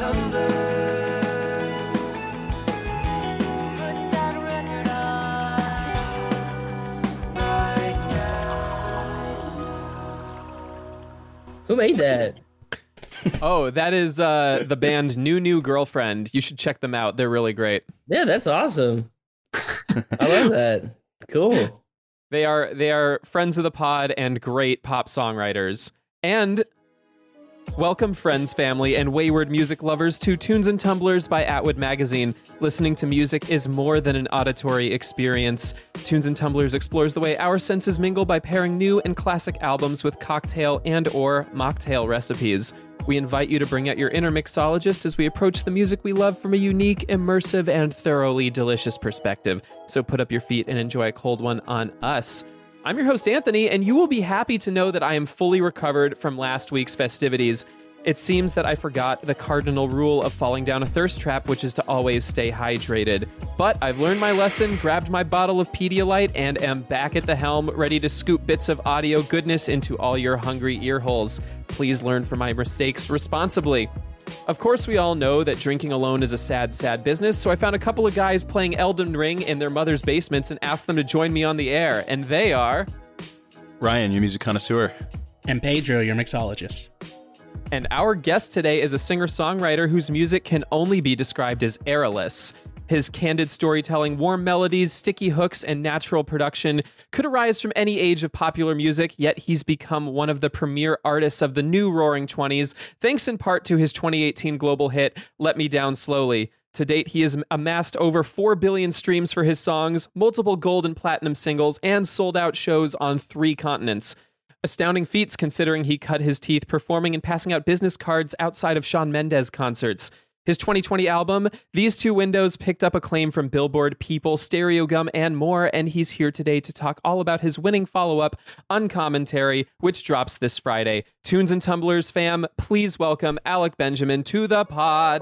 Who made that? Oh, that is the band New Girlfriend. You should check them out. They're really great. Yeah, that's awesome. I love that. Cool. They are friends of the pod and great pop songwriters. And welcome, friends, family, and wayward music lovers to Tunes and Tumblers by Atwood Magazine. Listening to music is more than an auditory experience. Tunes and Tumblers explores the way our senses mingle by pairing new and classic albums with cocktail and/or mocktail recipes. We invite you to bring out your inner mixologist as we approach the music we love from a unique, immersive, and thoroughly delicious perspective. So put up your feet and enjoy a cold one on us. I'm your host, Anthony, and you will be happy to know that I am fully recovered from last week's festivities. It seems that I forgot the cardinal rule of falling down a thirst trap, which is to always stay hydrated. But I've learned my lesson, grabbed my bottle of Pedialyte, and am back at the helm, ready to scoop bits of audio goodness into all your hungry ear holes. Please learn from my mistakes responsibly. Of course, we all know that drinking alone is a sad, sad business, so I found a couple of guys playing Elden Ring in their mother's basements and asked them to join me on the air, and they are... Ryan, your music connoisseur. And Pedro, your mixologist. And our guest today is a singer-songwriter whose music can only be described as airless. His candid storytelling, warm melodies, sticky hooks, and natural production could arise from any age of popular music, yet he's become one of the premier artists of the new Roaring Twenties, thanks in part to his 2018 global hit, Let Me Down Slowly. To date, he has amassed over 4 billion streams for his songs, multiple gold and platinum singles, and sold-out shows on 3 continents. Astounding feats considering he cut his teeth performing and passing out business cards outside of Shawn Mendes concerts. His 2020 album, These Two Windows, picked up acclaim from Billboard, People, Stereogum, and more, and he's here today to talk all about his winning follow-up, Uncommentary, which drops this Friday. Tunes and Tumblers fam, please welcome Alec Benjamin to the pod.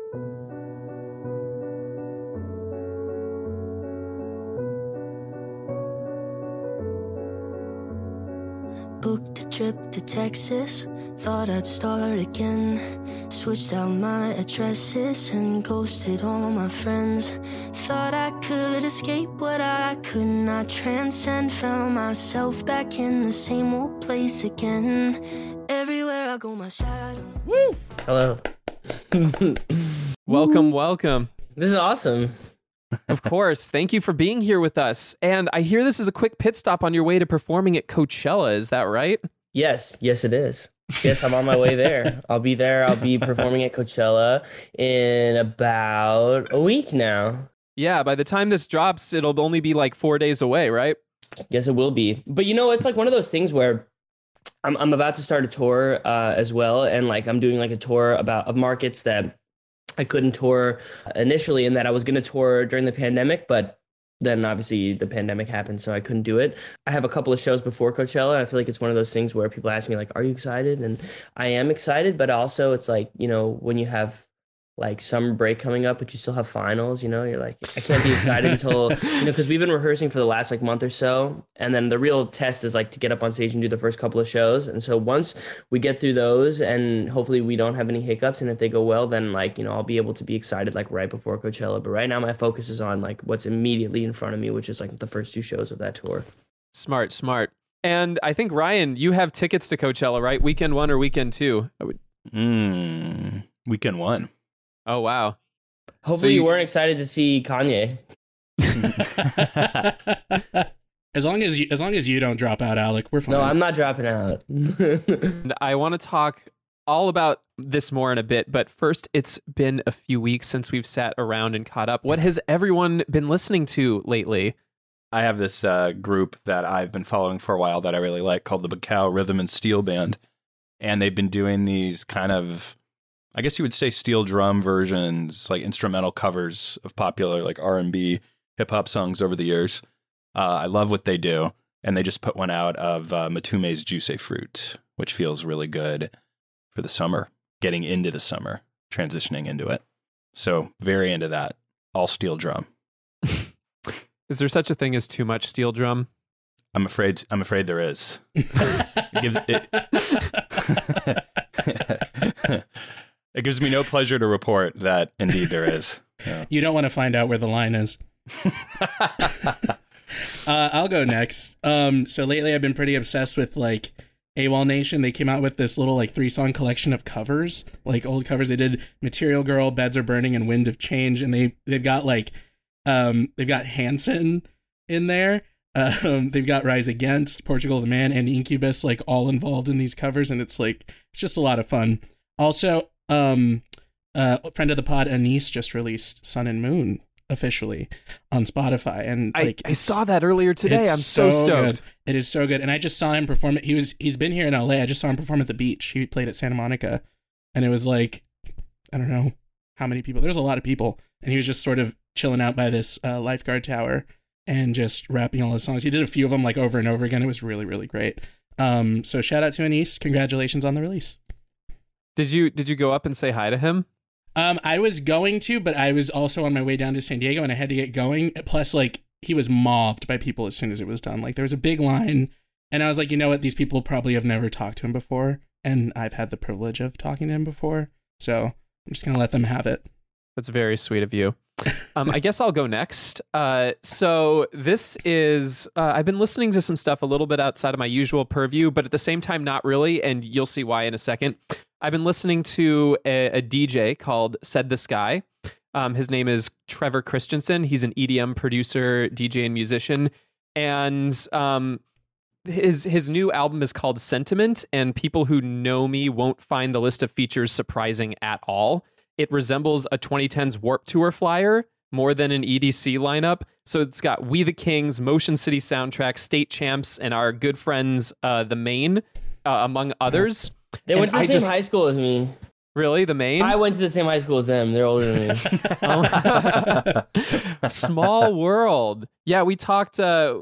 Booked a trip to Texas, thought I'd start again. Switched out my addresses and ghosted all my friends. Thought I could escape what I could not transcend. Found myself back in the same old place again. Everywhere I go, my shadow. Woo! Hello. Welcome. This is awesome. Of course. Thank you for being here with us. And I hear this is a quick pit stop on your way to performing at Coachella. Is that right? Yes, it is. Yes, I'm on my way there. I'll be there. I'll be performing at Coachella in about a week now. Yeah, by the time this drops, it'll only be like 4 days away, right? Yes, it will be. But it's like one of those things where I'm about to start a tour as well. And like I'm doing like a tour of markets that I couldn't tour initially, and that I was going to tour during the pandemic, but then obviously the pandemic happened, so I couldn't do it. I have a couple of shows before Coachella. I feel like it's one of those things where people ask me like, are you excited? And I am excited, but also it's like, when you have like summer break coming up, but you still have finals, you're like, I can't be excited until, because we've been rehearsing for the last like month or so. And then the real test is like to get up on stage and do the first couple of shows. And so once we get through those and hopefully we don't have any hiccups, and if they go well, then like, I'll be able to be excited like right before Coachella. But right now my focus is on like what's immediately in front of me, which is like the first 2 shows of that tour. Smart. And I think, Ryan, you have tickets to Coachella, right? Weekend 1 or weekend 2? Weekend 1. Oh, wow. Hopefully you weren't excited to see Kanye. As long as you don't drop out, Alec, we're fine. No, I'm not dropping out. I want to talk all about this more in a bit, but first, it's been a few weeks since we've sat around and caught up. What has everyone been listening to lately? I have this group that I've been following for a while that I really like called the Bacao Rhythm and Steel Band. And they've been doing these kind of, I guess you would say, steel drum versions, like instrumental covers of popular like R&B hip hop songs over the years. I love what they do. And they just put one out of Matume's Juicy Fruit, which feels really good for the summer, getting into the summer, transitioning into it. So very into that. All steel drum. Is there such a thing as too much steel drum? I'm afraid there is. It gives it. It gives me no pleasure to report that indeed there is. Yeah. You don't want to find out where the line is. I'll go next. So lately I've been pretty obsessed with like AWOL Nation. They came out with this little like 3-song collection of covers, like old covers. They did Material Girl, Beds Are Burning, and Wind of Change, and they've got like they've got Hanson in there. They've got Rise Against, Portugal the Man, and Incubus like all involved in these covers, and it's just a lot of fun. Also, friend of the pod Anise just released Sun and Moon officially on Spotify, and like I saw that earlier today. I'm so stoked. Good. It is so good, and I just saw him perform. He's been here in LA. I just saw him perform at the beach. He played at Santa Monica, and it was like, I don't know how many people. There's a lot of people, and he was just sort of chilling out by this lifeguard tower and just rapping all his songs. He did a few of them like over and over again. It was really, really great. So shout out to Anise. Congratulations on the release. Did you go up and say hi to him? I was going to, but I was also on my way down to San Diego and I had to get going. Plus, like, he was mobbed by people as soon as it was done. Like, there was a big line, and I was like, you know what? These people probably have never talked to him before, and I've had the privilege of talking to him before, so I'm just gonna let them have it. That's very sweet of you. I guess I'll go next. So this is, I've been listening to some stuff a little bit outside of my usual purview, but at the same time, not really, and you'll see why in a second. I've been listening to a DJ called Said the Sky. His name is Trevor Christensen. He's an EDM producer, DJ, and musician. And his new album is called Sentiment, and people who know me won't find the list of features surprising at all. It resembles a 2010s Warped Tour flyer more than an EDC lineup. So it's got We the Kings, Motion City Soundtrack, State Champs, and our good friends, The Maine, among others. They went to the same high school as me. Really? The Maine? I went to the same high school as them. They're older than me. Small world. Yeah, we talked.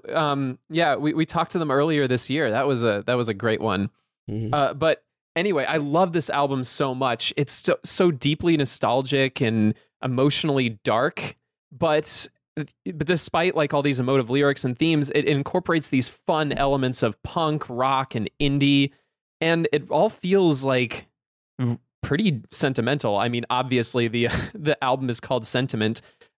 We talked to them earlier this year. That was a great one. Mm-hmm. But anyway, I love this album so much. It's so deeply nostalgic and emotionally dark. But despite like all these emotive lyrics and themes, it incorporates these fun elements of punk, rock, and indie. And it all feels like pretty sentimental. I mean, obviously the album is called Sentiment,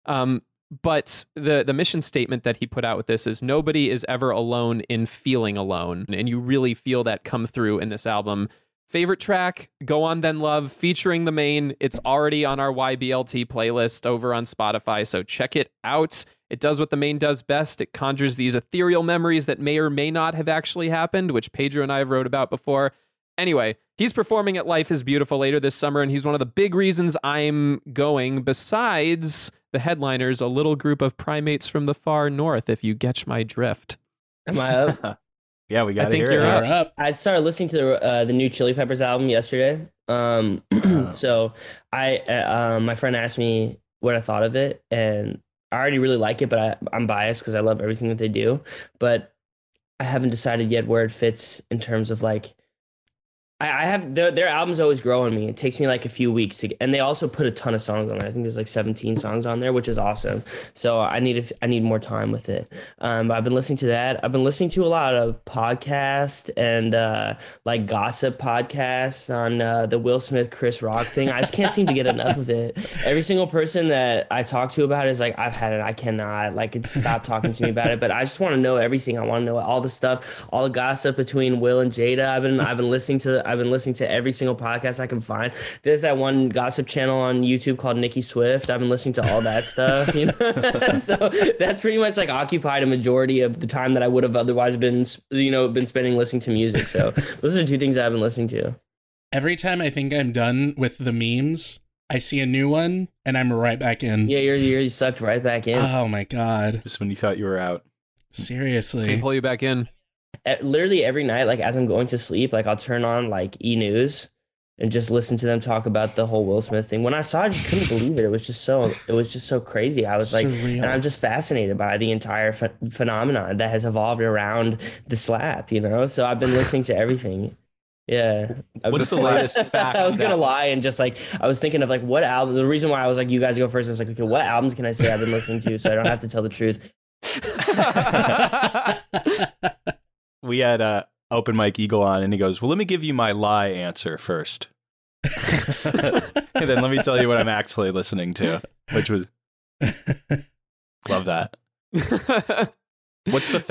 but the mission statement that he put out with this is nobody is ever alone in feeling alone. And you really feel that come through in this album. Favorite track, Go On Then Love, featuring The Maine. It's already on our YBLT playlist over on Spotify, so check it out. It does what The Maine does best. It conjures these ethereal memories that may or may not have actually happened, which Pedro and I have wrote about before. Anyway, he's performing at Life is Beautiful later this summer, and he's one of the big reasons I'm going, besides the headliners, a little group of primates from the far north, if you catch my drift. Am I up? Yeah, we got to hear you're it. Up. I started listening to the new Chili Peppers album yesterday. So my friend asked me what I thought of it, and I already really like it, but I'm biased because I love everything that they do. But I haven't decided yet where it fits in terms of like, I have their albums always grow on me. It takes me like a few weeks and they also put a ton of songs on there. I think there's like 17 songs on there, which is awesome. So I need more time with it. But I've been listening to that. I've been listening to a lot of podcasts and like gossip podcasts on the Will Smith, Chris Rock thing. I just can't seem to get enough of it. Every single person that I talk to about it is like, I've had it. I cannot stop talking to me about it. But I just want to know everything. I want to know all the stuff, all the gossip between Will and Jada. I've been listening to every single podcast I can find. There's that one gossip channel on YouTube called Nicki Swift. I've been listening to all that stuff, you know. So that's pretty much like occupied a majority of the time that I would have otherwise been spending listening to music. So those are the two things I've been listening to. Every time I think I'm done with the memes, I see a new one and I'm right back in. Yeah, you're sucked right back in. Oh my God. Just when you thought you were out. Seriously. They pull you back in. Literally every night, like as I'm going to sleep, like I'll turn on like E! News and just listen to them talk about the whole Will Smith thing. When I saw it, I just couldn't believe it. It was just so crazy. I was like, surreal. and I'm just fascinated by the entire phenomenon that has evolved around the slap, you know? So I've been listening to everything. Yeah. What's the latest fact? I was going to lie and just like, I was thinking of like what album, the reason why I was like, you guys go first, I was like, okay, what albums can I say I've been listening to so I don't have to tell the truth? We had Open Mike Eagle on, and he goes, well, let me give you my lie answer first. And then let me tell you what I'm actually listening to, which was love that. What's the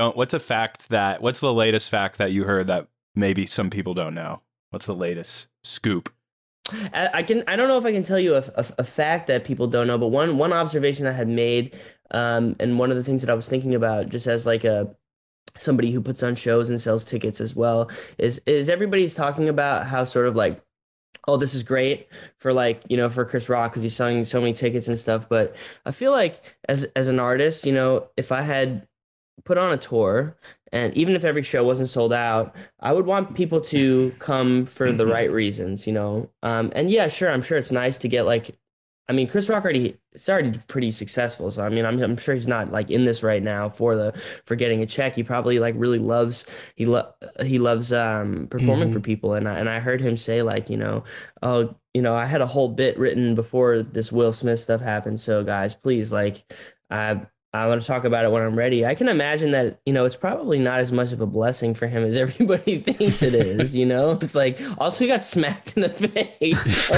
latest fact that you heard that maybe some people don't know? What's the latest scoop? I don't know if I can tell you a fact that people don't know, but one observation I had made, and one of the things that I was thinking about just as like somebody who puts on shows and sells tickets as well is everybody's talking about how sort of like, oh, this is great for like, for Chris Rock because he's selling so many tickets and stuff. But I feel like as an artist, if I had put on a tour and even if every show wasn't sold out, I would want people to come for the right reasons, and yeah, sure. I'm sure it's nice to get like, I mean, Chris Rock it's already pretty successful. So, I mean, I'm sure he's not like in this right now for getting a check. He probably like really loves, he loves performing for people. And I heard him say like, oh, I had a whole bit written before this Will Smith stuff happened. So guys, please, like, I want to talk about it when I'm ready. I can imagine that, it's probably not as much of a blessing for him as everybody thinks it is, It's like, also he got smacked in the face.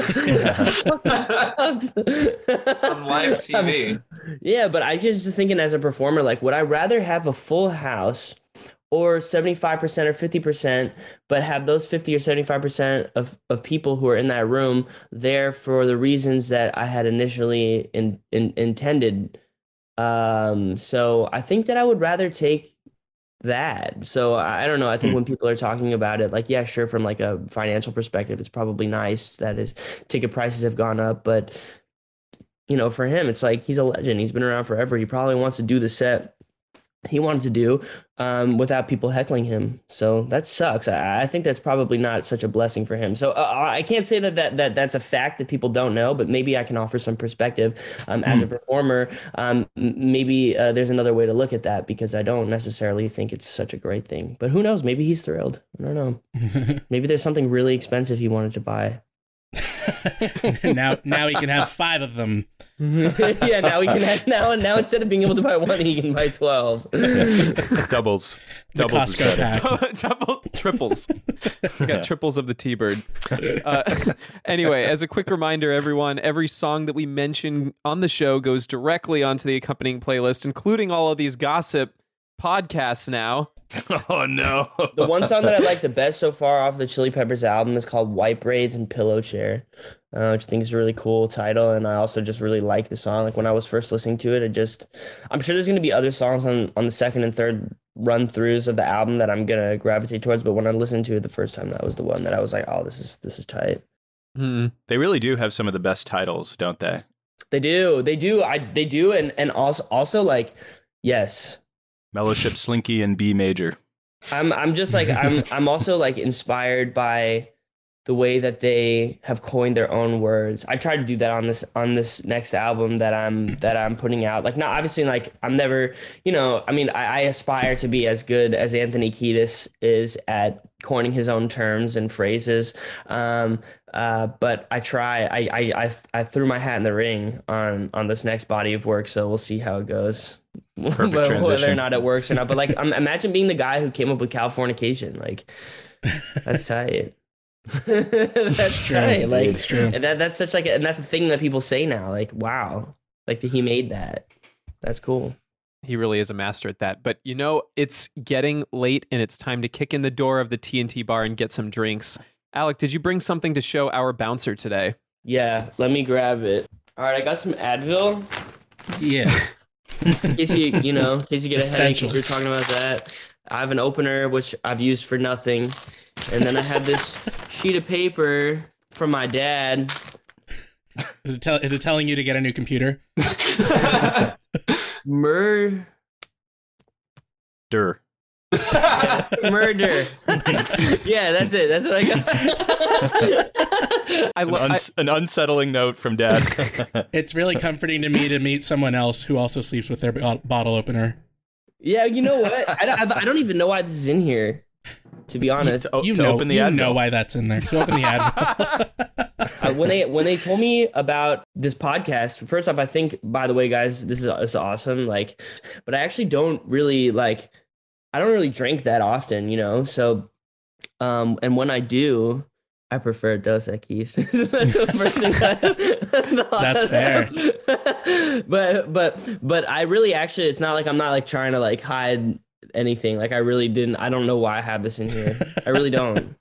On live TV. Yeah, but I just thinking as a performer, like, would I rather have a full house or 75% or 50%, but have those 50 or 75% of people who are in that room there for the reasons that I had initially intended? So I think that I would rather take that. So I don't know. I think when people are talking about it, like, yeah, sure, from like a financial perspective, it's probably nice that his ticket prices have gone up. But, for him, it's like he's a legend. He's been around forever. He probably wants to do the set he wanted to do without people heckling him. So that sucks. I think that's probably not such a blessing for him. So I can't say that's a fact that people don't know, but maybe I can offer some perspective as a performer. Maybe there's another way to look at that because I don't necessarily think it's such a great thing. But who knows? Maybe he's thrilled. I don't know. Maybe there's something really expensive he wanted to buy. now he can have 5 of them. Yeah, now we can have now instead of being able to buy 1, he can buy 12. Doubles The is Costco better. Triples. We got triples of the T-Bird. Anyway, as a quick reminder, everyone, every song that we mention on the show goes directly onto the accompanying playlist, including all of these gossip podcasts now. Oh no. The one song that I like the best so far off the Chili Peppers album is called White Braids and Pillow Chair, which I think is a really cool title. And I also just really like the song. Like when I was first listening to it, I'm sure there's going to be other songs on the second and third run throughs of the album that I'm going to gravitate towards. But when I listened to it the first time, that was the one that I was like, oh, this is tight. They really do have some of the best titles, don't they? They do. They do. And also like, yes. Mellowship, Slinky, and B major. I'm just like I'm also like inspired by the way that they have coined their own words. I try to do that on this next album that I'm putting out. Like, not obviously, like I'm never, I mean, I aspire to be as good as Anthony Kiedis is at coining his own terms and phrases. But I try. I threw my hat in the ring on this next body of work, so we'll see how it goes. Perfect transition. Whether or not it works or not. But like, imagine being the guy who came up with Californication. Like, that's tight. That's true. tight. Like, It's true. And that's such like, and that's the thing that people say now. Like, wow, like he made that. That's cool. He really is a master at that. But it's getting late and it's time to kick in the door of the TNT bar and get some drinks. Alec, did you bring something to show our bouncer today? Yeah, let me grab it. All right, I got some Advil. Yeah. In case you get a headache, because we're Essentials. talking about that. I have an opener, which I've used for nothing. And then I have this sheet of paper from my dad. Is it telling you to get a new computer? Murder. Murder. Yeah, that's it. That's what I got. An unsettling note from Dad. It's really comforting to me to meet someone else who also sleeps with their bottle opener. Yeah, you know what? I don't even know why this is in here, to be honest. Open the Advil. know why that's in there. To open the Advil. When they told me about this podcast, first off, I think, by the way, guys, this is awesome. Like, but I actually don't really drink that often, So, and when I do, I prefer Dos Equis. That's the first thing That's fair. But I really actually, it's not like I'm not like trying to like hide anything. Like I really didn't. I don't know why I have this in here. I really don't.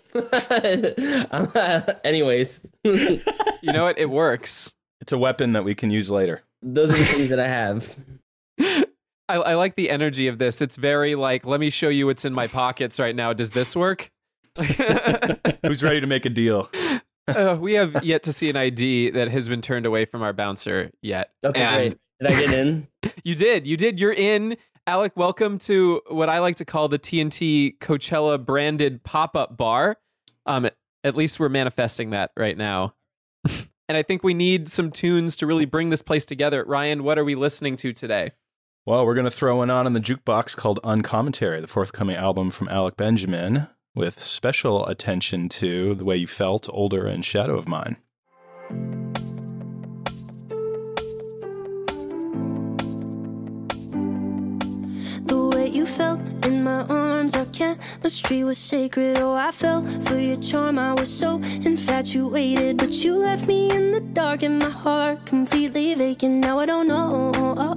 Anyways, You know what? It works. It's a weapon that we can use later. those are the things that I have. I like the energy of this. It's very like, let me show you what's in my pockets right now. Does this work? Who's ready to make a deal? We have yet to see an ID that has been turned away from our bouncer yet. Okay, And great. Did I get in? You did. You're in. Alec, welcome to what I like to call the TNT Coachella branded pop-up bar. At least we're manifesting that right now. And I think we need some tunes to really bring this place together. Ryan, what are we listening to today? Well, we're going to throw one on in the jukebox called Uncommentary, the forthcoming album from Alec Benjamin, with special attention to The Way You Felt, Older, and Shadow of Mine. The way you felt in my arms, our chemistry was sacred. Oh, I fell for your charm, I was so infatuated. But you left me in the dark and my heart completely vacant. Now I don't know.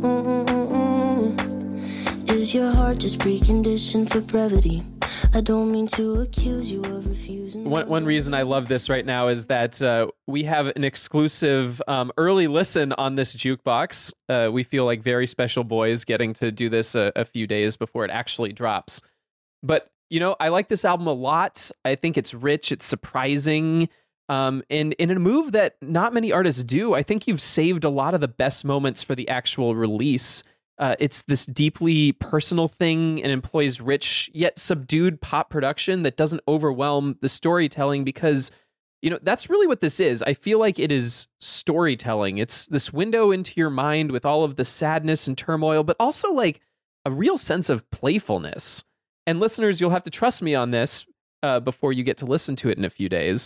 Is your heart just preconditioned for brevity? I don't mean to accuse you of refusing. One reason I love this right now is that we have an exclusive early listen on this jukebox. We feel like very special boys getting to do this a few days before it actually drops. But, you know, I like this album a lot. I think it's rich, it's surprising. And in a move that not many artists do, I think you've saved a lot of the best moments for the actual release. It's this deeply personal thing and employs rich yet subdued pop production that doesn't overwhelm the storytelling because, you know, that's really what this is. I feel like it is storytelling. It's this window into your mind with all of the sadness and turmoil, but also like a real sense of playfulness. And listeners, you'll have to trust me on this before you get to listen to it in a few days.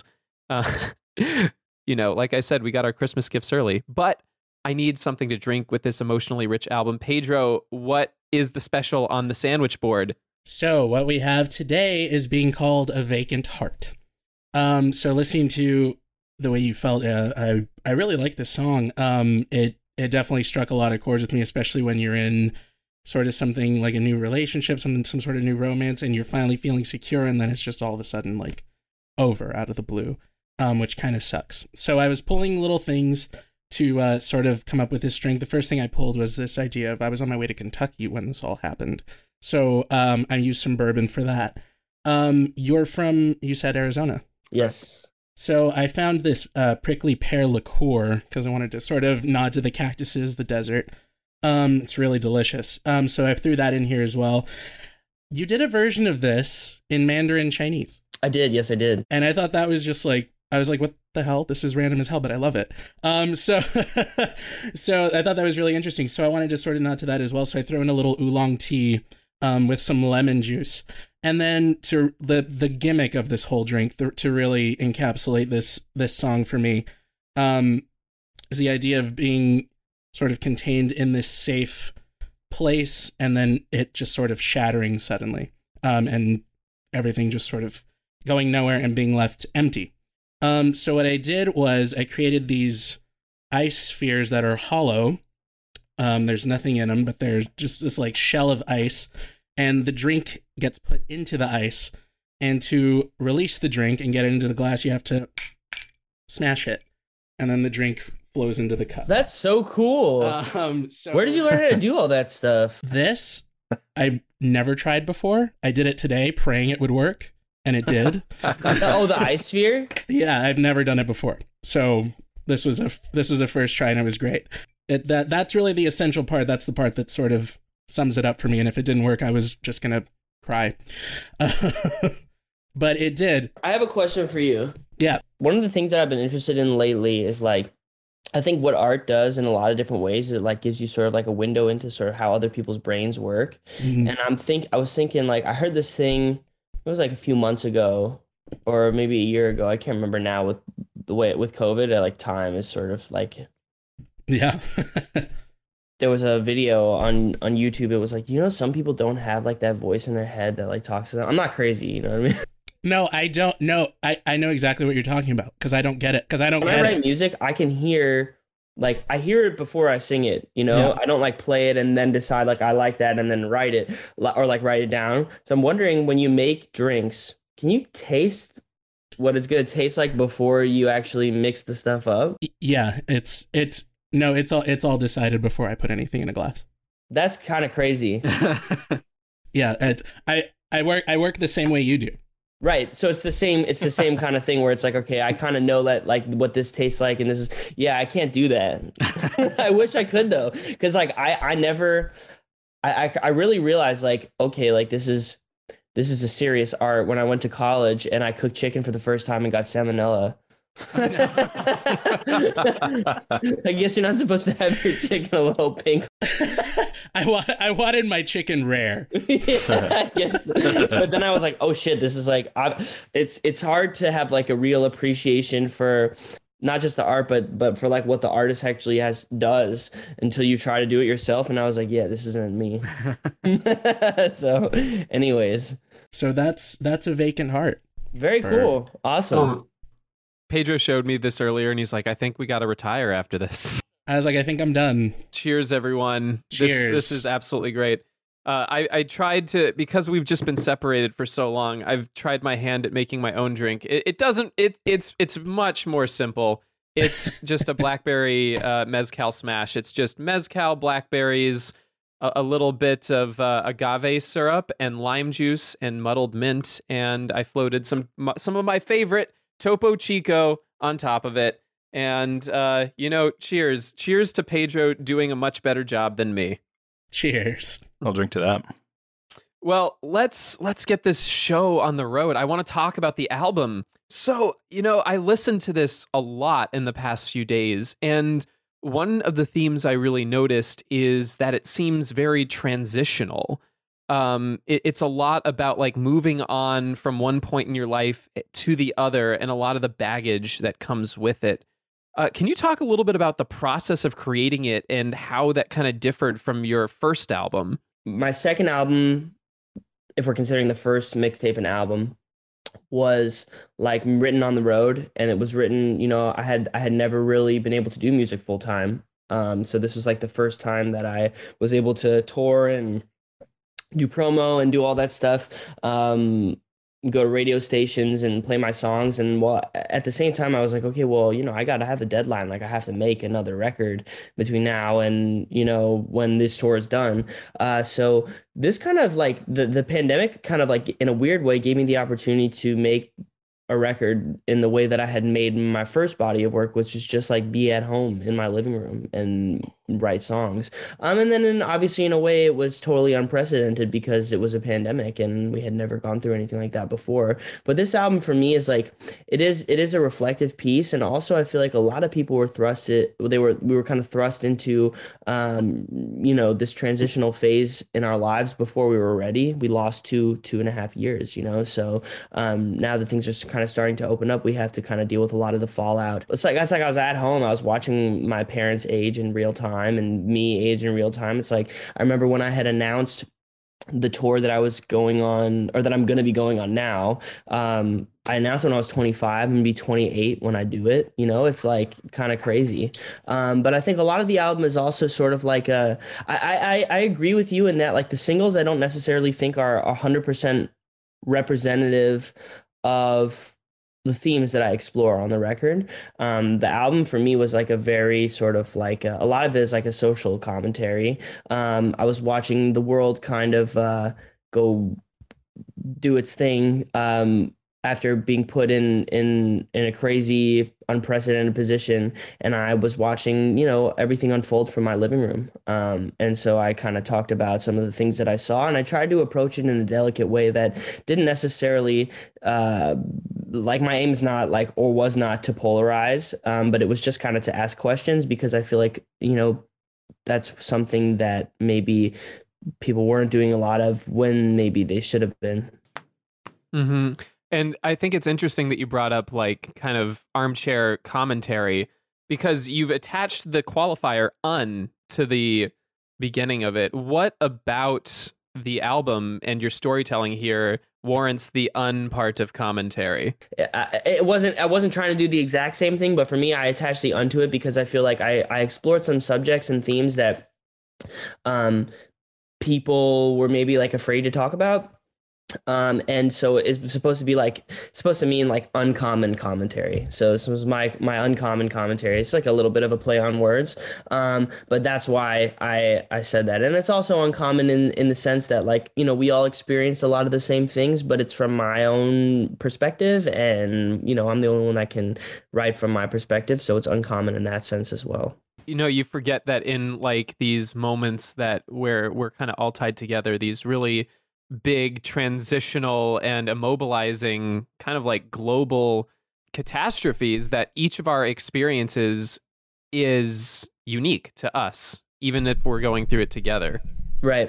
You know, like I said, we got our Christmas gifts early, but I need something to drink with this emotionally rich album. Pedro, what is the special on the sandwich board? So what we have today is being called A Vacant Heart. So listening to The Way You Felt, I really like this song. It definitely struck a lot of chords with me, especially when you're in sort of something like a new relationship, some sort of new romance, and you're finally feeling secure, and then it's just all of a sudden like over out of the blue, which kind of sucks. So I was pulling little things to sort of come up with this string. The first thing I pulled was this idea of I was on my way to Kentucky when this all happened. So I used some bourbon for that. You said Arizona. Yes. So I found this prickly pear liqueur because I wanted to sort of nod to the cactuses, the desert. It's really delicious. So I threw that in here as well. You did a version of this in Mandarin Chinese. I did. Yes, I did. And I thought that was just like, I was like, what the hell? This is random as hell, but I love it. So I thought that was really interesting. So I wanted to sort of nod to that as well. So I throw in a little oolong tea with some lemon juice. And then to the gimmick of this whole drink, to really encapsulate this song for me, is the idea of being sort of contained in this safe place and then it just sort of shattering suddenly, and everything just sort of going nowhere and being left empty. So what I did was I created these ice spheres that are hollow. There's nothing in them, but they're just this like shell of ice, and the drink gets put into the ice. And to release the drink and get it into the glass, you have to smash it, and then the drink flows into the cup. That's so cool. So Where did you learn how to do all that stuff? This I've never tried before. I did it today, praying it would work. And it did. Oh, the ice sphere? Yeah, I've never done it before. So this was a first try, and it was great. That's really the essential part. That's the part that sort of sums it up for me. And if it didn't work, I was just gonna cry. But it did. I have a question for you. Yeah. One of the things that I've been interested in lately is like, I think what art does in a lot of different ways is it like gives you sort of like a window into sort of how other people's brains work. Mm-hmm. And I was thinking like, I heard this thing, it was like a few months ago or maybe a year ago. I can't remember now with the way with COVID, like time is sort of like, yeah. there was a video on YouTube. It was like, you know, some people don't have like that voice in their head that like talks to them. I'm not crazy, you know what I mean? No, I don't. No, I know exactly what you're talking about because I don't get it. Because I don't When get I write it. music, I can hear, like, I hear it before I sing it, you know? Yeah. I don't like play it and then decide like I like that and then write it or like write it down. So I'm wondering, when you make drinks, can you taste what it's going to taste like before you actually mix the stuff up? Yeah, it's all decided before I put anything in a glass. That's kind of crazy. Yeah, I work the same way you do. Right. So it's the same kind of thing where it's like, okay, I kind of know that like what this tastes like, and this is, yeah, I can't do that. I wish I could though. Cause like I never, I really realized like, okay, like this is a serious art when I went to college and I cooked chicken for the first time and got salmonella. I guess you're not supposed to have your chicken a little pink. I wanted my chicken rare. Yeah, I guess. But then I was like, oh shit, this is like, it's hard to have like a real appreciation for not just the art, but for like what the artist actually does until you try to do it yourself. And I was like, yeah, this isn't me. So anyways. So that's a vacant heart. Very cool. Awesome. Pedro showed me this earlier, and he's like, I think we got to retire after this. I was like, I think I'm done. Cheers, everyone. Cheers. This is absolutely great. I tried to, because we've just been separated for so long, I've tried my hand at making my own drink. It's much more simple. It's just a blackberry mezcal smash. It's just mezcal, blackberries, a little bit of agave syrup and lime juice and muddled mint, and I floated some of my favorite Topo Chico on top of it. And, cheers to Pedro doing a much better job than me. Cheers. I'll drink to that. Well, let's get this show on the road. I want to talk about the album. So, I listened to this a lot in the past few days, and one of the themes I really noticed is that it seems very transitional. It's a lot about like moving on from one point in your life to the other, and a lot of the baggage that comes with it. Can you talk a little bit about the process of creating it and how that kind of differed from your first album? My second album, if we're considering the first mixtape and album, was like written on the road, and it was written, I had never really been able to do music full time. So this was like the first time that I was able to tour and do promo and do all that stuff, go to radio stations and play my songs. And at the same time, I was like, okay, well, I got to have a deadline. Like I have to make another record between now and, when this tour is done. So this kind of like the pandemic kind of like in a weird way gave me the opportunity to make a record in the way that I had made my first body of work, which is just like be at home in my living room and write songs. And then obviously in a way it was totally unprecedented because it was a pandemic and we had never gone through anything like that before. But this album for me is like, it is a reflective piece. And also I feel like a lot of people were we were kind of thrust into, this transitional phase in our lives before we were ready. We lost 2.5 years, so now that things are kind of starting to open up, we have to kind of deal with a lot of the fallout. It's like I was at home, I was watching my parents age in real time and me age in real time. It's like I remember when I had announced the tour that I was going on, or that I'm going to be going on now. I announced when I was 25, I'm going to be 28 when I do it. It's like kind of crazy. But I think a lot of the album is also sort of like I agree with you in that like the singles I don't necessarily think are 100% representative of the themes that I explore on the record. The album for me was like a very sort of like a lot of it is like a social commentary. I was watching the world kind of go do its thing after being put in a crazy, unprecedented position, and I was watching, everything unfold from my living room. And so I kind of talked about some of the things that I saw, and I tried to approach it in a delicate way that didn't necessarily, like my aim is not like, or was not to polarize, but it was just kind of to ask questions, because I feel like, that's something that maybe people weren't doing a lot of when maybe they should have been. Mm-hmm. And I think it's interesting that you brought up like kind of armchair commentary, because you've attached the qualifier "un" to the beginning of it. What about the album and your storytelling here warrants the part of commentary. I wasn't trying to do the exact same thing, but for me, I attached the to it because I feel like I explored some subjects and themes that people were maybe like afraid to talk about. And so it's supposed to mean like uncommon commentary. So this was my uncommon commentary. It's like a little bit of a play on words. But that's why I said that. And it's also uncommon in the sense that, like, you know, we all experience a lot of the same things, but it's from my own perspective. And, you know, I'm the only one that can write from my perspective. So it's uncommon in that sense as well. You know, you forget that in like these moments that where we're kind of all tied together, these really big transitional and immobilizing kind of like global catastrophes, that each of our experiences is unique to us, even if we're going through it together. Right.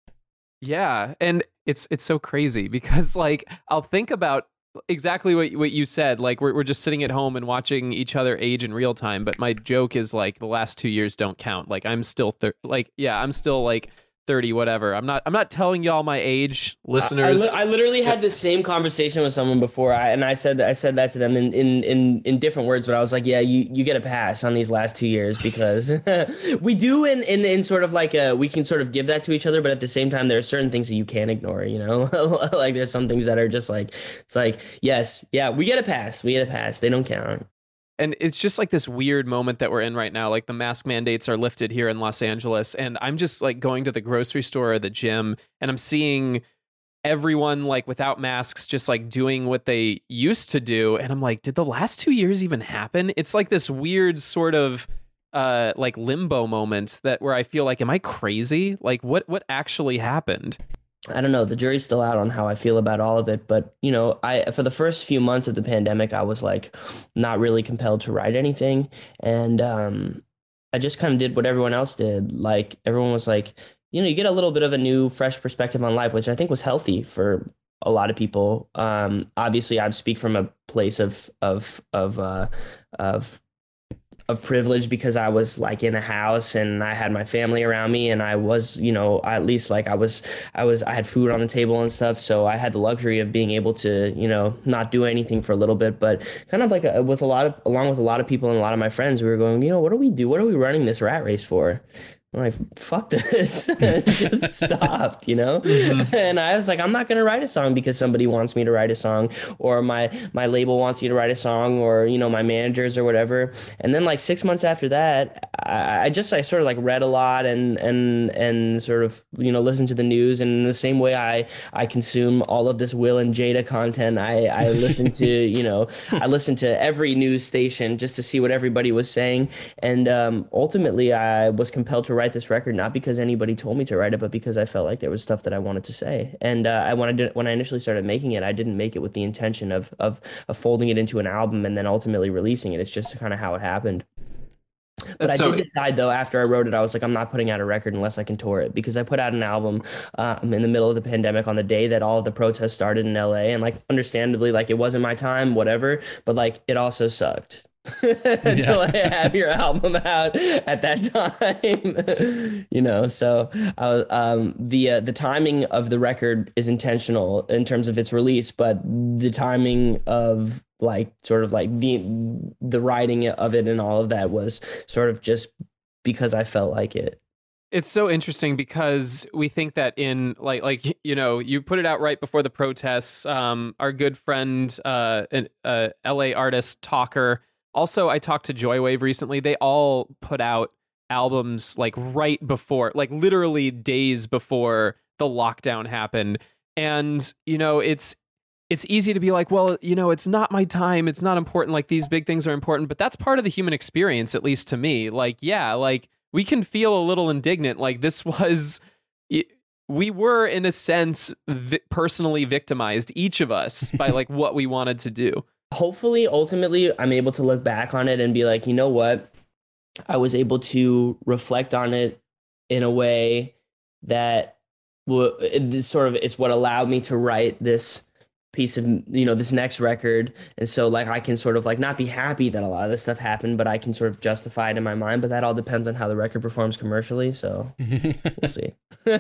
Yeah. And it's so crazy because, like, I'll think about exactly what you said. Like, we're just sitting at home and watching each other age in real time. But my joke is like the last 2 years don't count. Like, I'm still I'm still like 30, whatever. I'm not telling y'all my age, listeners. I literally had the same conversation with someone before, and I said that to them in different words, but I was like, yeah, you get a pass on these last 2 years because we do in sort of like we can sort of give that to each other, but at the same time, there are certain things that you can't ignore, you know? Like there's some things that are just like, it's like, yes, yeah, we get a pass. They don't count. And it's just like this weird moment that we're in right now. Like the mask mandates are lifted here in Los Angeles. And I'm just like going to the grocery store or the gym and I'm seeing everyone like without masks, just like doing what they used to do. And I'm like, did the last 2 years even happen? It's like this weird sort of like limbo moment that where I feel like, am I crazy? Like what actually happened? I don't know. The jury's still out on how I feel about all of it. But, you know, for the first few months of the pandemic, I was like not really compelled to write anything. And I just kind of did what everyone else did. Like everyone was like, you know, you get a little bit of a new, fresh perspective on life, which I think was healthy for a lot of people. Obviously, I speak from a place of privilege because I was like in a house and I had my family around me and I was, you know, at least like I had food on the table and stuff. So I had the luxury of being able to, you know, not do anything for a little bit, but kind of like along with a lot of people and a lot of my friends, we were going, you know, what do we do? What are we running this rat race for? I'm like, fuck this. Just stopped, you know? Mm-hmm. And I was like, I'm not going to write a song because somebody wants me to write a song or my label wants you to write a song or, you know, my managers or whatever. And then like 6 months after that, I sort of like read a lot and sort of, you know, listened to the news. And in the same way I consume all of this Will and Jada content, I listened to, you know, I listened to every news station just to see what everybody was saying. And ultimately I was compelled to write this record, not because anybody told me to write it, but because I felt like there was stuff that I wanted to say. And when I initially started making it, I didn't make it with the intention of folding it into an album and then ultimately releasing it. It's just kind of how it happened. But I did decide, though, after I wrote it, I was like, I'm not putting out a record unless I can tour it, because I put out an album in the middle of the pandemic on the day that all of the protests started in LA. And like, understandably, like it wasn't my time, whatever, but like it also sucked. Until I have your album out at that time, you know. So the timing of the record is intentional in terms of its release, but the timing of like sort of like the writing of it and all of that was sort of just because I felt like it. It's so interesting because we think that in like you know, you put it out right before the protests. Our good friend, an LA artist Talker. Also, I talked to Joywave recently. They all put out albums like right before, like literally days before the lockdown happened. And, you know, it's easy to be like, well, you know, it's not my time. It's not important. Like these big things are important, but that's part of the human experience, at least to me. Like, yeah, like we can feel a little indignant. Like this was, we were in a sense personally victimized, each of us, by like what we wanted to do. Hopefully, ultimately, I'm able to look back on it and be like, you know what? I was able to reflect on it in a way that it's what allowed me to write this piece of, you know, this next record. And so like I can sort of like not be happy that a lot of this stuff happened, but I can sort of justify it in my mind. But that all depends on how the record performs commercially. So we'll see.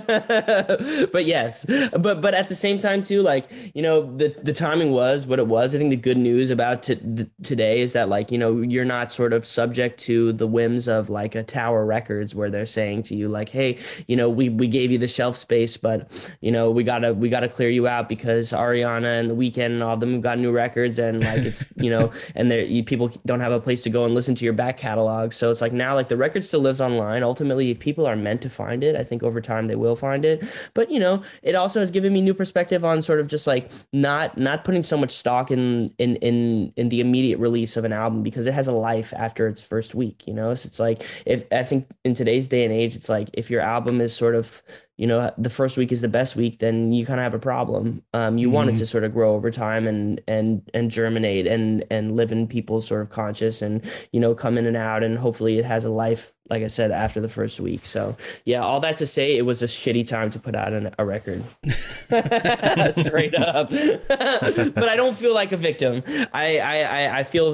But yes, but at the same time too, like, you know, the timing was what it was. I think the good news about today is that, like, you know, you're not sort of subject to the whims of like a Tower Records where they're saying to you like, hey, you know, we gave you the shelf space, but you know, we gotta clear you out because Ariana and The Weeknd and all of them have got new records, and like it's, you know, and people don't have a place to go and listen to your back catalog. So it's like now, like, the record still lives online. Ultimately, if people are meant to find it, I think over time they will find it. But you know, it also has given me new perspective on sort of just like not putting so much stock in the immediate release of an album, because it has a life after its first week, you know. So it's like, if I think in today's day and age, it's like if your album is sort of, you know, the first week is the best week, then you kind of have a problem. You want it to sort of grow over time and germinate and live in people's sort of conscious, and, you know, come in and out, and hopefully it has a life, like I said, after the first week. So yeah, all that to say, it was a shitty time to put out a record. Straight up. But I don't feel like a victim. I feel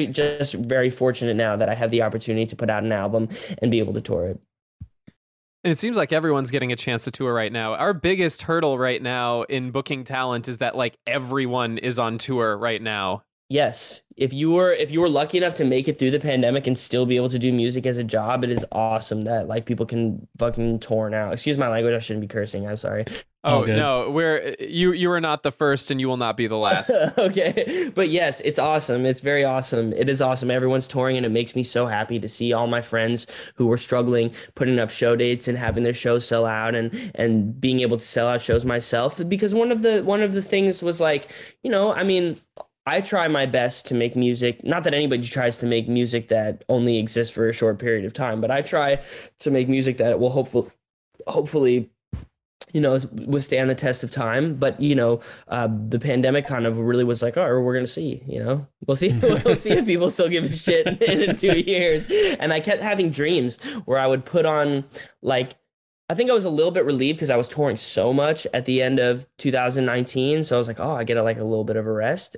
very fortunate now that I have the opportunity to put out an album and be able to tour it. And it seems like everyone's getting a chance to tour right now. Our biggest hurdle right now in booking talent is that, like, everyone is on tour right now. Yes. If you were lucky enough to make it through the pandemic and still be able to do music as a job, it is awesome that, like, people can fucking tour now. Excuse my language. I shouldn't be cursing. I'm sorry. Oh, no, you are not the first and you will not be the last. Okay. But yes, it's awesome. It's very awesome. It is awesome. Everyone's touring, and it makes me so happy to see all my friends who were struggling, putting up show dates and having their shows sell out, and being able to sell out shows myself. Because one of the things was, like, you know, I mean, I try my best to make music. Not that anybody tries to make music that only exists for a short period of time, but I try to make music that will hopefully, you know, withstand the test of time. But, you know, the pandemic kind of really was like, oh, we're going to see, you know, we'll see if people still give a shit in 2 years. And I kept having dreams where I would put on, like, I think I was a little bit relieved because I was touring so much at the end of 2019. So I was like, oh, I get a little bit of a rest.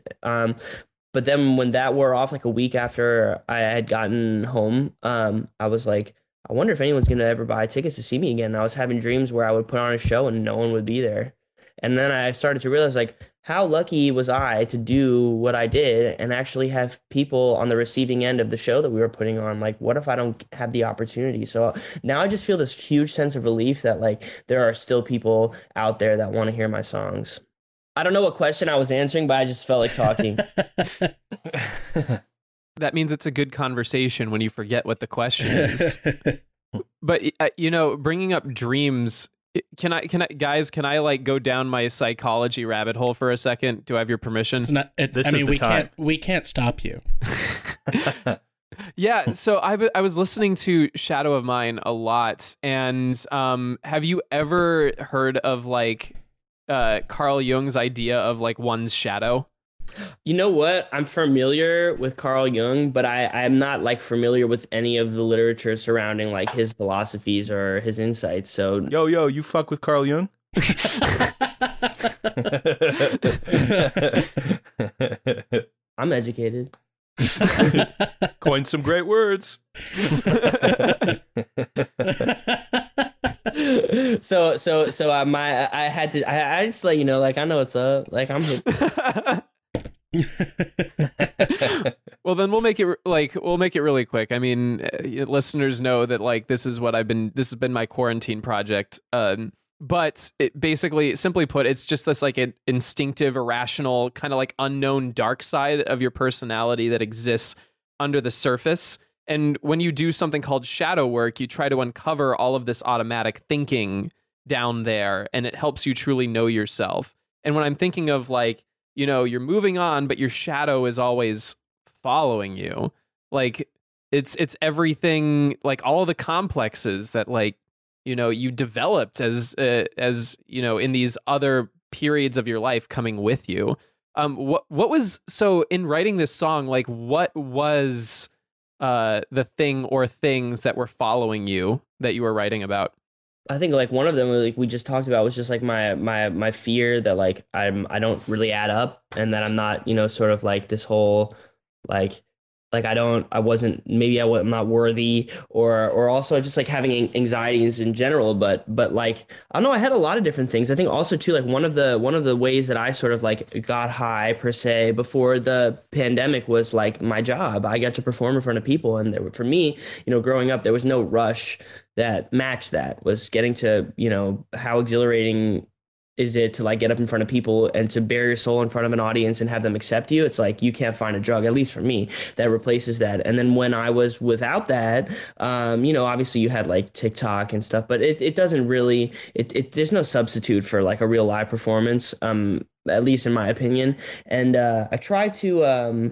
But then when that wore off, like a week after I had gotten home, I was like, I wonder if anyone's going to ever buy tickets to see me again. And I was having dreams where I would put on a show and no one would be there. And then I started to realize, like, how lucky was I to do what I did and actually have people on the receiving end of the show that we were putting on? Like, what if I don't have the opportunity? So now I just feel this huge sense of relief that, like, there are still people out there that want to hear my songs. I don't know what question I was answering, but I just felt like talking. That means it's a good conversation when you forget what the question is. But, you know, bringing up dreams, can I like go down my psychology rabbit hole for a second? Do I have your permission? We can't stop you. Yeah, so I was listening to Shadow of Mine a lot, and have you ever heard of, like, Carl Jung's idea of, like, one's shadow? You know what? I'm familiar with Carl Jung, but I'm not, like, familiar with any of the literature surrounding, like, his philosophies or his insights. So yo, you fuck with Carl Jung? I'm educated. Coined some great words. So I just let you know, like, I know what's up. Like, I'm hip. Well, then we'll make it really quick. I mean, listeners know that, like, this has been my quarantine project. But it basically, simply put, it's just this, like, an instinctive, irrational, kind of like unknown dark side of your personality that exists under the surface. And when you do something called shadow work, you try to uncover all of this automatic thinking down there, and it helps you truly know yourself. And when I'm thinking of, like, you know, you're moving on, but your shadow is always following you. Like, it's everything, like, all of the complexes that, like, you know, you developed as you know, in these other periods of your life coming with you. What was, so in writing this song, like, what was the thing or things that were following you that you were writing about? I think like one of them like we just talked about was just like my fear that like I don't really add up and that I'm not, sort of like this whole like I wasn't maybe I'm not worthy or also just like having anxieties in general, but like I don't know, I had a lot of different things. I think also too like one of the ways that I sort of like got high per se before the pandemic was like my job. I got to perform in front of people, and for me, growing up there was no rush that matched that. Was getting to, how exhilarating is it to like get up in front of people and to bare your soul in front of an audience and have them accept you. It's like you can't find a drug, at least for me, that replaces that. And then when I was without that, obviously you had like TikTok and stuff, but it doesn't really there's no substitute for like a real live performance, at least in my opinion. And I try to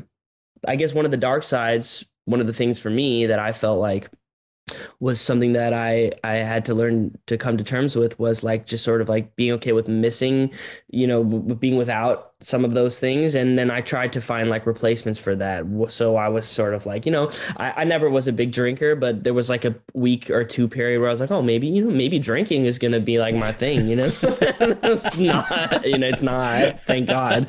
I guess one of the dark sides, one of the things for me that I felt like was something that I had to learn to come to terms with was like just sort of like being okay with missing, being without some of those things. And then I tried to find like replacements for that. So I was sort of like, I never was a big drinker, but there was like a week or two period where I was like, oh, maybe drinking is going to be like my thing, It's not, it's not, thank God.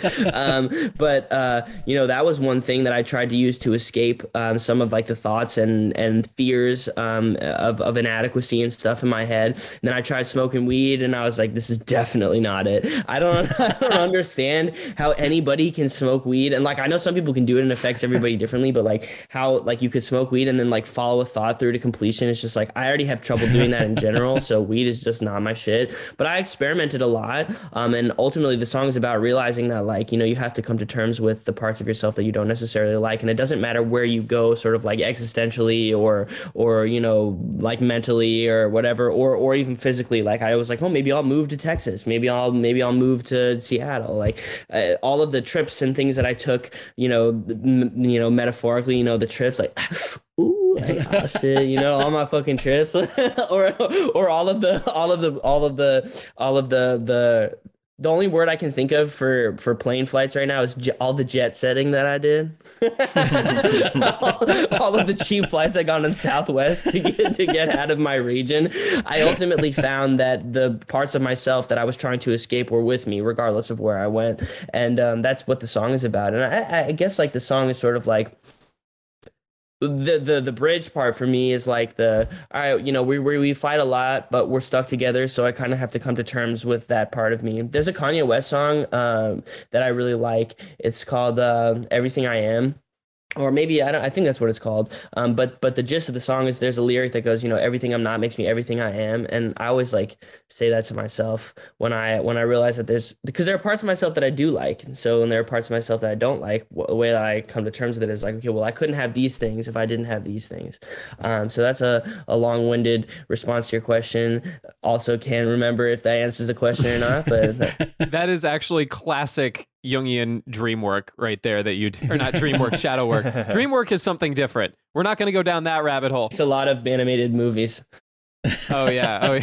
But that was one thing that I tried to use to escape some of like the thoughts and fears of inadequacy and stuff in my head. And then I tried smoking weed and I was like, this is definitely not it. I don't understand how anybody can smoke weed. And like, I know some people can do it and it affects everybody differently, but like how like you could smoke weed and then like follow a thought through to completion. It's just like, I already have trouble doing that in general. So weed is just not my shit, but I experimented a lot. And ultimately the song is about realizing that like, you have to come to terms with the parts of yourself that you don't necessarily like. And it doesn't matter where you go sort of like existentially or like mentally or whatever, or even physically. Like I was like, oh, maybe I'll move to Texas. Maybe I'll move to Seattle. Like all of the trips and things that I took, metaphorically, the trips like, ooh, like, oh shit, all my fucking trips or all of the only word I can think of for plane flights right now is all the jet setting that I did. all of the cheap flights I got on Southwest to get out of my region. I ultimately found that the parts of myself that I was trying to escape were with me, regardless of where I went. And that's what the song is about. And I guess like the song is sort of like, the bridge part for me is like all right, we fight a lot, but we're stuck together. So I kind of have to come to terms with that part of me. There's a Kanye West song that I really like. It's called Everything I Am. Or maybe I think that's what it's called. But the gist of the song is there's a lyric that goes, everything I'm not makes me everything I am. And I always like say that to myself when I realize that because there are parts of myself that I do like. And so when there are parts of myself that I don't like, the way that I come to terms with it is like, okay, well, I couldn't have these things if I didn't have these things. So that's a long-winded response to your question. Also can't remember if that answers the question or not, but that is actually classic Jungian dream work right there or not dream work, shadow work. Dream work is something different. We're not going to go down that rabbit hole. It's a lot of animated movies. Oh yeah.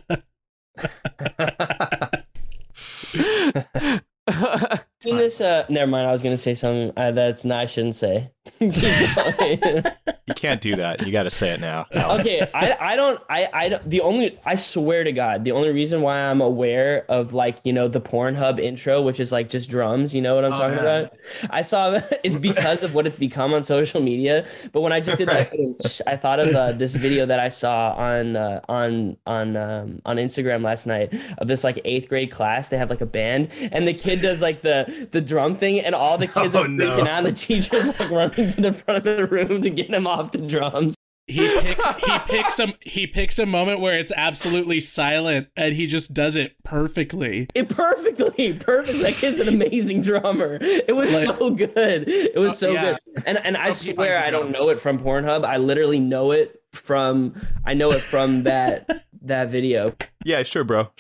Seen this? Never mind. I was gonna say something I shouldn't say. You can't do that. You got to say it now. Okay, I don't. I swear to God, the only reason why I'm aware of like the Pornhub intro, which is like just drums. You know what I'm talking about? I saw is because of what it's become on social media. But when I just did that, I thought of this video that I saw on Instagram last night of this like 8th grade class. They have like a band, and the kid does like the drum thing, and all the kids are freaking out, and the teacher's like running to the front of the room to get him off the drums. He picks a moment where it's absolutely silent, and he just does it perfectly. Perfectly. That kid's an amazing drummer. It was so good. It was so good. And I swear I don't know it from Pornhub. I literally know it from that video. Yeah, sure, bro.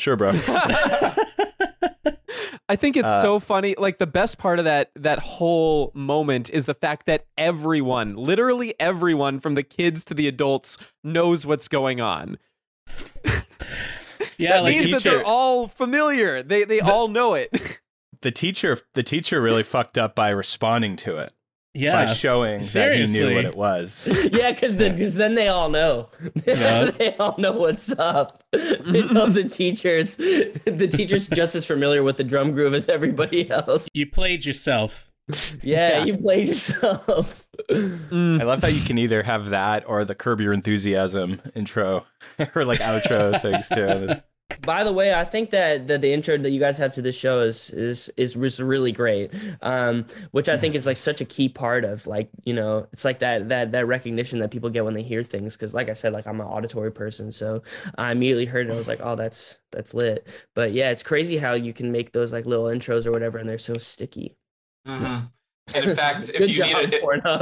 I think it's so funny. Like the best part of that whole moment is the fact that everyone, literally everyone from the kids to the adults knows what's going on. Yeah, that means that they're all familiar. They all know it. The teacher really fucked up by responding to it. Yeah. by showing that he Seriously. knew what it was. Yeah, because then they all know. Yeah. They all know what's up. They know the teachers. The teacher's just as familiar with the drum groove as everybody else. You played yourself. Yeah, you played yourself. I love how you can either have that or the Curb Your Enthusiasm intro or like outro things too. By the way, I think that the intro that you guys have to this show is really great, which I think is like such a key part of like, you know, it's like that recognition that people get when they hear things. Because like I said, like I'm an auditory person, so I immediately heard it. I was like, oh, that's lit. But yeah, it's crazy how you can make those like little intros or whatever, and they're so sticky. Mm-hmm. And in fact, if Good you job, needed it,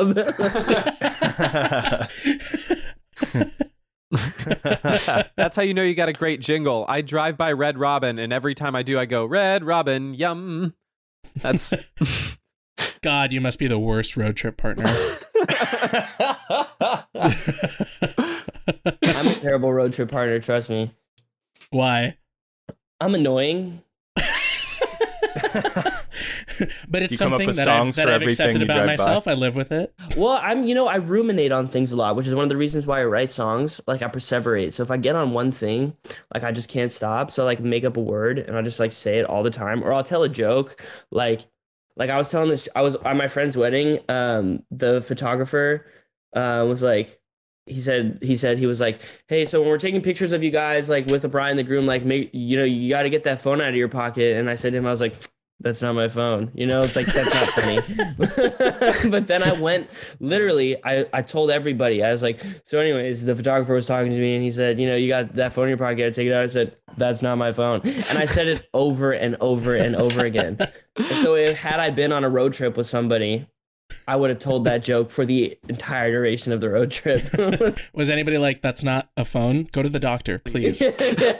Pornhub. That's how you know you got a great jingle. I drive by Red Robin, and every time I do, I go, Red Robin, yum. That's... God, you must be the worst road trip partner. I'm a terrible road trip partner, trust me. Why? I'm annoying. But it's You come up something with that songs for I've everything accepted you about drive by. myself. I live with it. Well, I ruminate on things a lot, which is one of the reasons why I write songs. Like I perseverate. So if I get on one thing, like I just can't stop. So like make up a word and I just like say it all the time, or I'll tell a joke. Like I was telling this, I was at my friend's wedding. The photographer was like, he was like, hey, so when we're taking pictures of you guys, like with the bride and the groom, like you got to get that phone out of your pocket. And I said to him, I was like, that's not my phone. You know, it's like, that's not funny. But then I went, literally, I told everybody, I was like, so anyways, the photographer was talking to me and he said, you know, you got that phone in your pocket, take it out. I said, that's not my phone. And I said it over and over and over again. And so had I been on a road trip with somebody, I would have told that joke for the entire duration of the road trip. Was anybody like, that's not a phone? Go to the doctor, please. They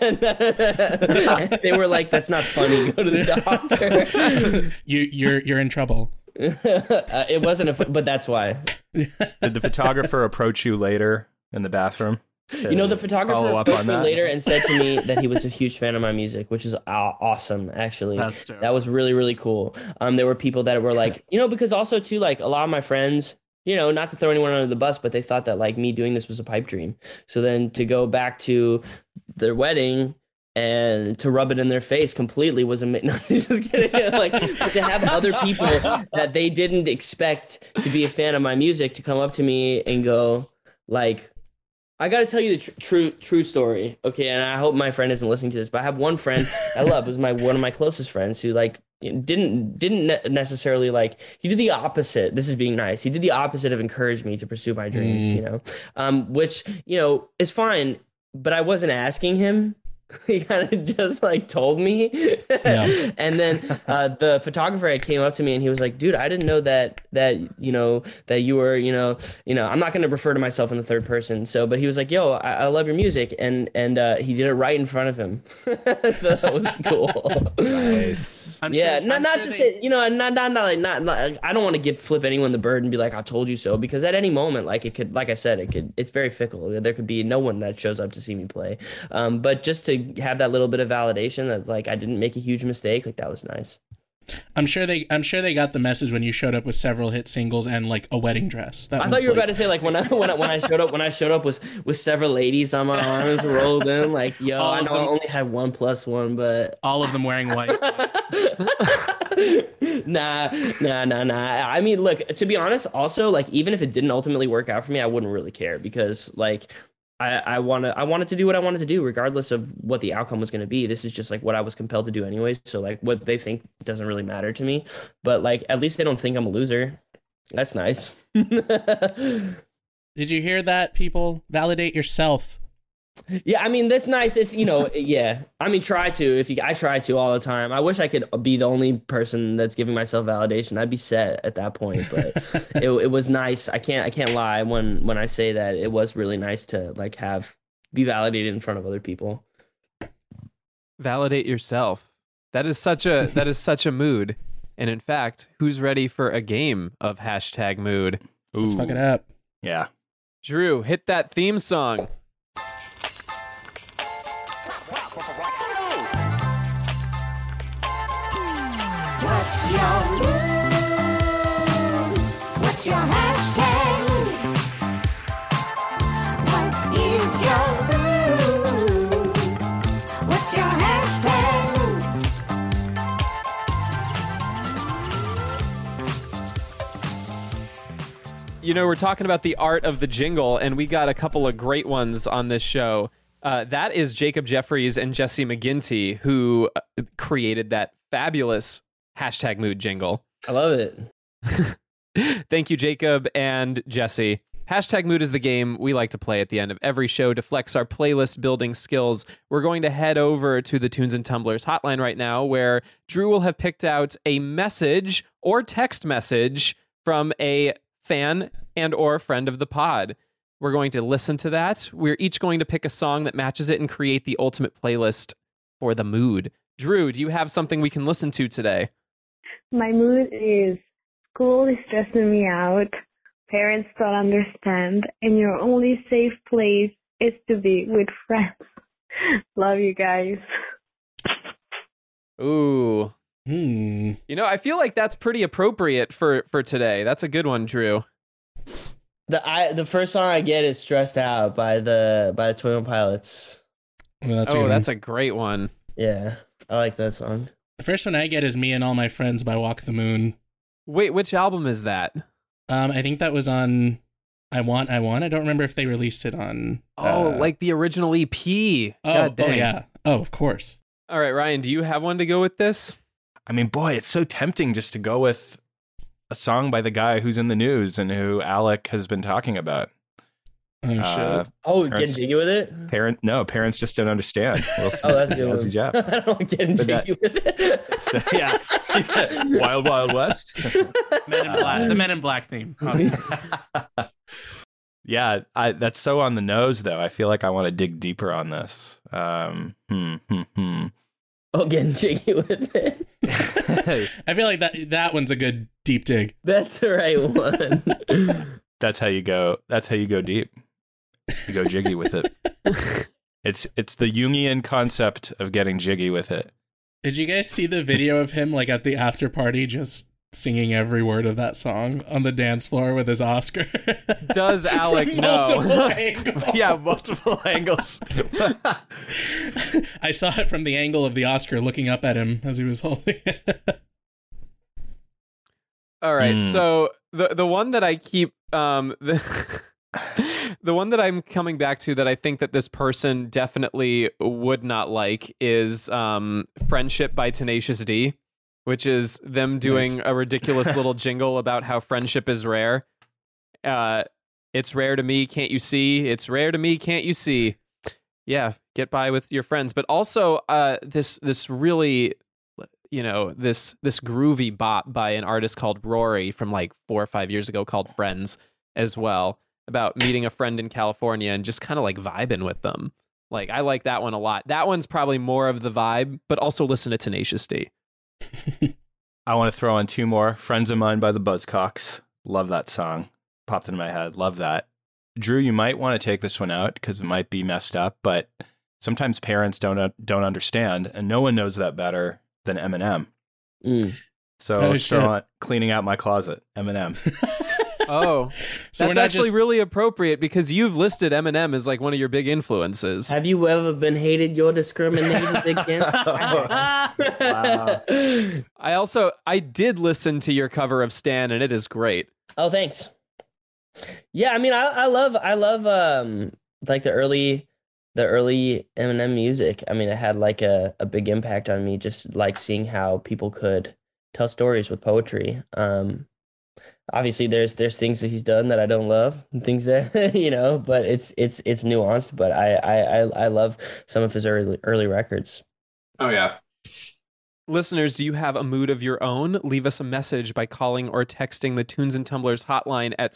were like, that's not funny. Go to the doctor. You're in trouble. It wasn't but that's why. Did the photographer approach you later in the bathroom? You know, the photographer follow up approached on me that? later and said to me that he was a huge fan of my music, which is awesome, actually. That's dope. That was really, really cool. There were people that were like, you know, because also too, like a lot of my friends, you know, not to throw anyone under the bus, but they thought that like me doing this was a pipe dream. So then to go back to their wedding and to rub it in their face completely was amazing. No, just kidding. Like to have other people that they didn't expect to be a fan of my music to come up to me and go like, I got to tell you the true story. Okay. And I hope my friend isn't listening to this, but I have one friend I love, who's one of my closest friends, who like didn't necessarily like, he did the opposite. This is being nice. He did the opposite of encourage me to pursue my dreams, you know, which, you know, is fine, but I wasn't asking him. He kind of just like told me. Yeah. And then the photographer came up to me and he was like, dude, I didn't know that you know that you were, you know, I'm not going to refer to myself in the third person. So, but he was like, yo, I love your music. And he did it right in front of him. So that was cool. Nice. I'm Yeah, sure, not to say, you know, not I don't want to flip anyone the bird and be like, I told you so, because at any moment, like it could, like I said, it's very fickle. There could be no one that shows up to see me play. But just to have that little bit of validation that like I didn't make a huge mistake, like that was nice. I'm sure they got the message when you showed up with several hit singles and like a wedding dress. I thought you were about to say like when I showed up with several ladies on my arms rolled in, like, yo, All I of know I them. only had 1+1, but all of them wearing white. Nah. I mean, look, to be honest, also like even if it didn't ultimately work out for me, I wouldn't really care, because like I wanted to do what I wanted to do, regardless of what the outcome was going to be. This is just like what I was compelled to do anyways. So like what they think doesn't really matter to me, but like at least they don't think I'm a loser. That's nice. Did you hear that, people? Validate yourself. Yeah, I mean, that's nice. It's, you know, yeah. I mean, I try to all the time. I wish I could be the only person that's giving myself validation. I'd be set at that point, but it was nice. I can't lie when I say that it was really nice to like be validated in front of other people. Validate yourself. That is such a mood. And in fact, who's ready for a game of #mood? Let's Ooh. fuck it up. Yeah. Drew, hit that theme song. What's your we're talking about the art of the jingle, and we got a couple of great ones on this show. That is Jacob Jeffries and Jesse McGinty, who created that fabulous #mood jingle. I love it. Thank you, Jacob and Jesse. #mood is the game we like to play at the end of every show to flex our playlist building skills. We're going to head over to the Tunes and Tumblers hotline right now, where Drew will have picked out a message or text message from a fan and or friend of the pod. We're going to listen to that. We're each going to pick a song that matches it and create the ultimate playlist for the mood. Drew, do you have something we can listen to today? My mood is school is stressing me out. Parents don't understand, and your only safe place is to be with friends. Love you guys. Ooh. I feel like that's pretty appropriate for today. That's a good one, Drew. The first song I get is "Stressed Out" by the 21 Pilots. Well, that's a great one. Yeah, I like that song. The first one I get is "Me and All My Friends" by Walk the Moon. Wait, which album is that? I think that was on I Want. I don't remember if they released it on... like the original EP. God dang. Oh, yeah. Oh, of course. All right, Ryan, do you have one to go with this? I mean, boy, it's so tempting just to go with a song by the guy who's in the news and who Alec has been talking about. Oh, shit. Getting jiggy with it? Parents just don't understand. That's a good one. Job. I don't getting jiggy with it. Yeah. Wild Wild West. Men in Black. The Men in Black theme. Yeah, that's so on the nose, though. I feel like I want to dig deeper on this. Getting jiggy with it. I feel like that one's a good deep dig. That's the right one. That's how you go. That's how you go deep. You go jiggy with it. It's the Jungian concept of getting jiggy with it. Did you guys see the video of him like at the after party just singing every word of that song on the dance floor with his Oscar? Does Alec know? Yeah, multiple angles. I saw it from the angle of the Oscar looking up at him as he was holding it. All right, so the one that I keep the one that I'm coming back to that I think that this person definitely would not like is "Friendship" by Tenacious D, which is them doing a ridiculous little jingle about how friendship is rare. It's rare to me, can't you see? It's rare to me, can't you see? Yeah, get by with your friends, but also this really, this groovy bop by an artist called Rory from like 4 or 5 years ago called "Friends" as well, about meeting a friend in California and just kind of like vibing with them. Like, I like that one a lot. That one's probably more of the vibe, but also listen to Tenacious D. I want to throw on 2 more. "Friends of Mine" by the Buzzcocks. Love that song. Popped into my head. Love that. Drew, you might want to take this one out because it might be messed up, but sometimes parents don't understand, and no one knows that better than Eminem. So throw on "Cleaning Out My Closet," Eminem. Oh, So that's actually really appropriate because you've listed Eminem as like one of your big influences. Have you ever been hated? You're discriminated against. Wow. I did listen to your cover of Stan, and it is great. Oh, thanks. Yeah, I mean, I love like the early Eminem music. I mean, it had like a big impact on me, just like seeing how people could tell stories with poetry. Obviously there's things that he's done that I don't love, and things that but it's nuanced. But I love some of his early records. Oh yeah. Listeners, do you have a mood of your own? Leave us a message by calling or texting the Tunes and Tumblers hotline at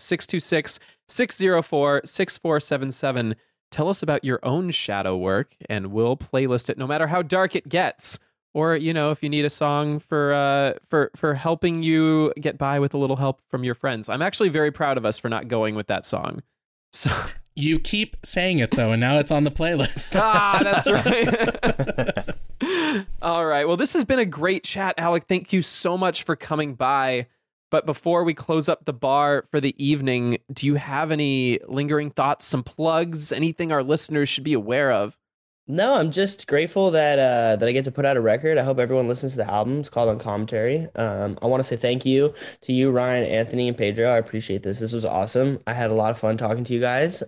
626-604-6477. Tell us about your own shadow work, and we'll playlist it no matter how dark it gets. Or, if you need a song for helping you get by with a little help from your friends. I'm actually very proud of us for not going with that song. So you keep saying it, though, and now it's on the playlist. That's right. All right. Well, this has been a great chat, Alec. Thank you so much for coming by. But before we close up the bar for the evening, do you have any lingering thoughts, some plugs, anything our listeners should be aware of? No, I'm just grateful that I get to put out a record. I hope everyone listens to the album. It's called On Commentary. I want to say thank you to you, Ryan, Anthony, and Pedro. I appreciate this. This was awesome. I had a lot of fun talking to you guys.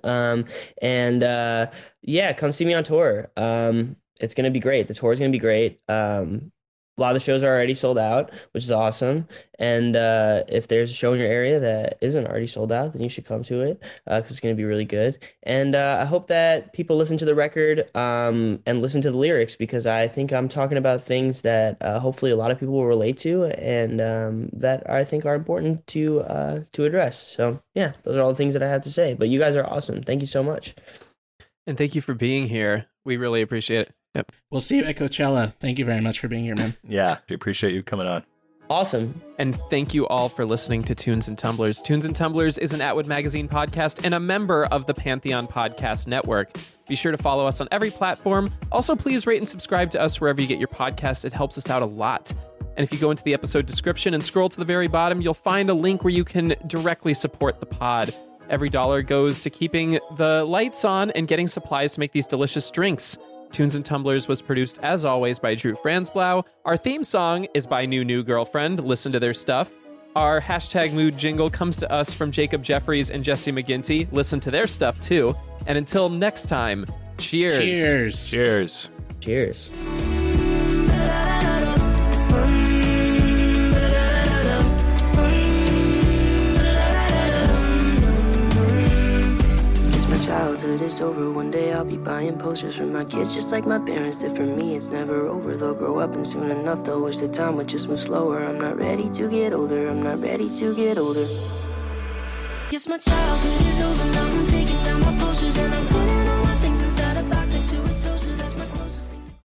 Yeah, come see me on tour. It's gonna be great. The tour is gonna be great. A lot of the shows are already sold out, which is awesome. And if there's a show in your area that isn't already sold out, then you should come to it because it's going to be really good. And I hope that people listen to the record and listen to the lyrics because I think I'm talking about things that hopefully a lot of people will relate to and that I think are important to address. So yeah, those are all the things that I have to say. But you guys are awesome. Thank you so much. And thank you for being here. We really appreciate it. Yep. We'll see you at Coachella. Thank you very much for being here, man. Yeah, we appreciate you coming on. Awesome. And thank you all for listening to Tunes and Tumblers. Tunes and Tumblers is an Atwood Magazine podcast and a member of the Pantheon Podcast Network. Be sure to follow us on every platform. Also, please rate and subscribe to us wherever you get your podcast. It helps us out a lot. And if you go into the episode description and scroll to the very bottom, you'll find a link where you can directly support the pod. Every dollar goes to keeping the lights on and getting supplies to make these delicious drinks. Tunes and Tumblers was produced, as always, by Drew Franzblau. Our theme song is by New Girlfriend. Listen to their stuff. Our hashtag mood jingle comes to us from Jacob Jeffries and Jesse McGinty. Listen to their stuff, too. And until next time, cheers. Cheers. Cheers. Cheers. Childhood is over, one day I'll be buying posters for my kids just like my parents did for me. It's never over, they'll grow up and soon enough they'll wish the time would just move slower. I'm not ready to get older, I'm not ready to get older. Yes, my childhood is over, now I'm taking down my posters and I'm putting all my things inside a box next to it so that's